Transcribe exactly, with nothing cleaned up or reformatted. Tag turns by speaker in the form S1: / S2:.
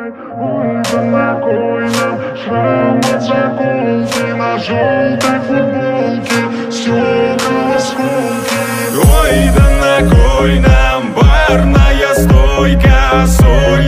S1: Ой, да на кой нам шрам от заколки на желтой футболке, стекла осколки.
S2: Ой, да на кой нам барная стойка, соль